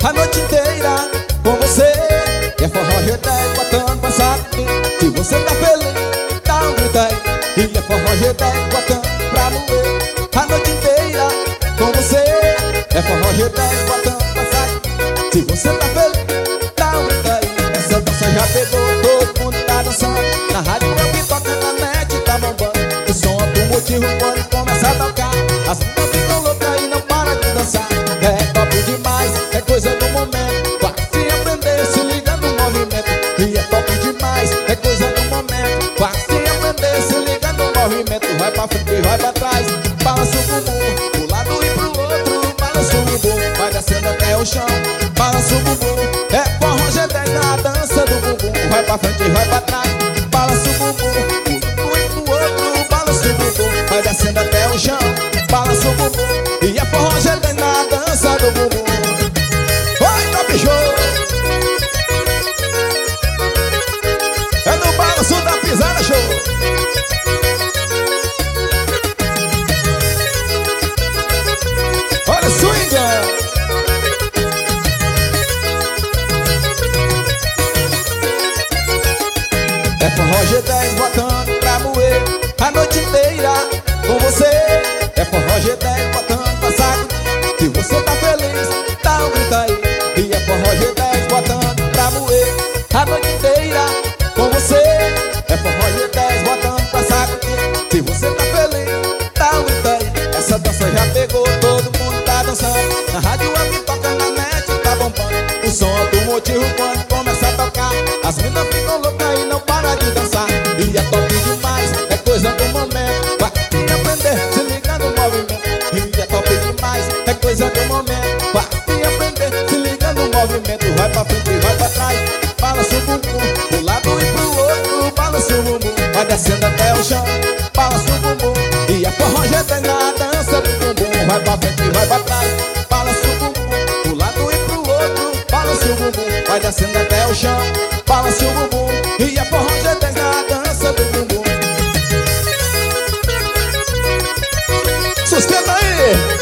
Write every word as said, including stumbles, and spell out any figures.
a noite inteira com você. É forró G dez botando pra sacudir. Se você tá feliz, dá um grito aí. E é forró G dez botando pra moer. A noite inteira com você. É forró G dez botando pra sacudir. Se você tá feliz, dá um grito aí. Essa dança já pegou, todo mundo tá dançando. Na rádio é o que toca, na net tá bombando. O som automotivo quando começa a tocar, as meninas ficam loucas e não param de dançar. É top demais, é coisa do momento. Vai se aprender, se liga no movimento. E é top demais, é coisa do momento. Vai se aprender, se liga no movimento. Vai pra frente, vai pra trás, balança o bumbum pro lado e pro outro, balança o bumbum. Vai descendo até o chão, balança o bumbum. É forró G dez na dança do bumbum. Vai pra frente, vai pra trás, balança o bumbum pro lado e pro outro, balança o bumbum. Vai descendo até o chão, balança o bumbum. E é forró G dez na dança do bumbum. Vai, Top Show! É no balanço da pisada, show! Olha o swing! É forró G dez botando pra moer a noite inteira com você. É forró G dez botando pra sacudir. Se você tá feliz, dá um grito aí. E é forró G dez botando pra moer a noite inteira com você. É forró G dez botando pra sacudir. Se você tá feliz, dá um grito aí. Essa dança já pegou, todo mundo tá dançando. Na rádio é que toca, na net tá bombando. O som automotivo quando começa a tocar, as meninas ficam loucas e não param de dançar. E é top demais, é coisa do momento. Vai se aprender, se liga no movimento. E é top demais, é coisa do momento. Vai se aprender, se liga no movimento. Vai pra frente, vai pra trás, balança o bumbum pro lado e pro outro, balança o bumbum. Vai descendo até o chão, balança o bumbum. E é forró G dez na dança do bumbum. Vai pra frente, vai pra trás, balança o bumbum pro lado e pro outro, balança o bumbum. Vai descendo até o chão, balança o bumbum. E é forró G dez na dança do bumbum. Sustenta aí!